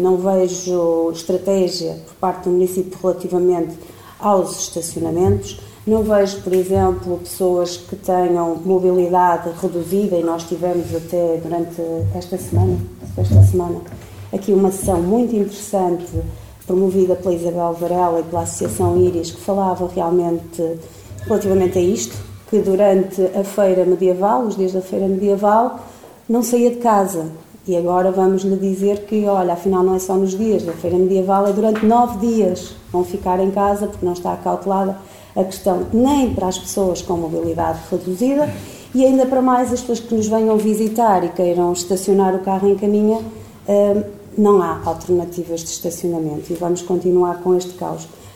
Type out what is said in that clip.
não vejo estratégia por parte do município relativamente aos estacionamentos. Não vejo, por exemplo, pessoas que tenham mobilidade reduzida, e nós tivemos até durante esta semana, aqui uma sessão muito interessante promovida pela Isabel Varela e pela Associação Íris, que falava realmente relativamente a isto, que durante a feira medieval, os dias da feira medieval, não saía de casa. E agora vamos-lhe dizer que, olha, afinal não é só nos dias da feira medieval, é durante 9 dias vão ficar em casa, porque não está acautelada a questão nem para as pessoas com mobilidade reduzida e ainda para mais as pessoas que nos venham visitar e queiram estacionar o carro em caminha, não há alternativas de estacionamento e vamos continuar com este caos.